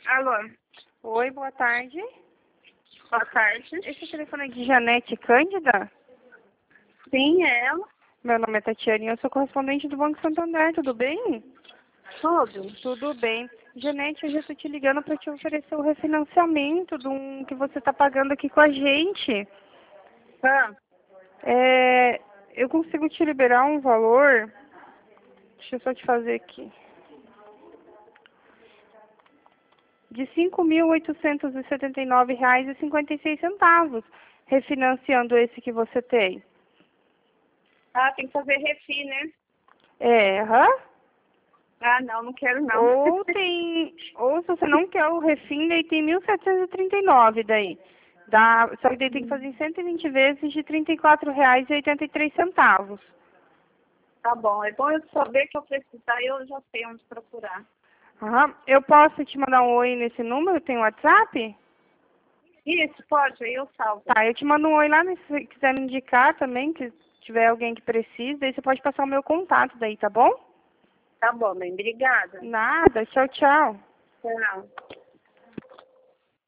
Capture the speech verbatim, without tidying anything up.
Alô, Oi, boa tarde. boa tarde. Esse telefone é de Janete Cândida? Sim, é ela. Meu nome é Tatiana e eu sou correspondente do Banco Santander, tudo bem? Tudo. Tudo bem. Janete, hoje eu estou te ligando para te oferecer o refinanciamento do um que você está pagando aqui com a gente. Ah, É, eu consigo te liberar um valor, deixa eu só te fazer aqui, de cinco mil oitocentos e setenta e nove reais e cinquenta e seis centavos, refinanciando esse que você tem. ah, tem que fazer refi, né? É, aham. Ah, não, não quero não. Ou tem, ou se você não quer o refim, daí tem mil setecentos e trinta e nove daí. Dá, só que daí tem que fazer em cento e vinte vezes de trinta e quatro reais e oitenta e três centavos. Tá bom, é bom eu saber que eu precisar e eu já sei onde procurar. Aham. Eu posso te mandar um oi nesse número? Tem WhatsApp? Isso, pode, aí eu salvo. Tá, eu te mando um oi lá, né, se quiser me indicar também, que tiver alguém que precisa, daí você pode passar o meu contato daí, tá bom? Tá bom, bem, obrigada. Nada, tchau, tchau. Tchau.